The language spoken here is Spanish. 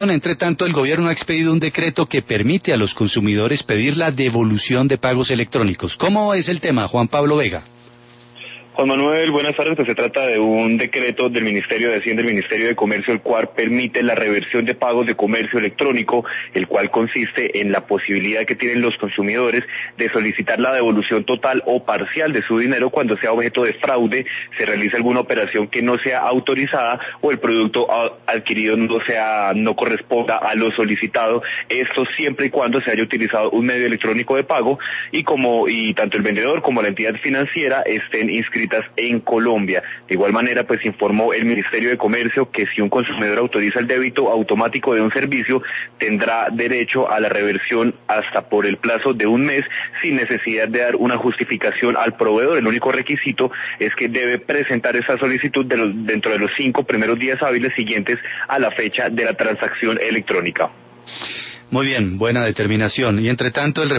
Entre tanto, el gobierno ha expedido un decreto que permite a los consumidores pedir la devolución de pagos electrónicos. ¿Cómo es el tema, Juan Pablo Vega? Juan Manuel, buenas tardes. Pues se trata de un decreto del Ministerio de Hacienda y del Ministerio de Comercio, el cual permite la reversión de pagos de comercio electrónico, el cual consiste en la posibilidad que tienen los consumidores de solicitar la devolución total o parcial de su dinero cuando sea objeto de fraude, se realiza alguna operación que no sea autorizada o el producto adquirido no corresponda a lo solicitado. Esto siempre y cuando se haya utilizado un medio electrónico de pago y tanto el vendedor como la entidad financiera estén inscritos en Colombia. De igual manera, pues informó el Ministerio de Comercio que si un consumidor autoriza el débito automático de un servicio, tendrá derecho a la reversión hasta por el plazo de un mes, sin necesidad de dar una justificación al proveedor. El único requisito es que debe presentar esa solicitud dentro de los 5 primeros días hábiles siguientes a la fecha de la transacción electrónica. Muy bien, buena determinación. Y entre tanto, el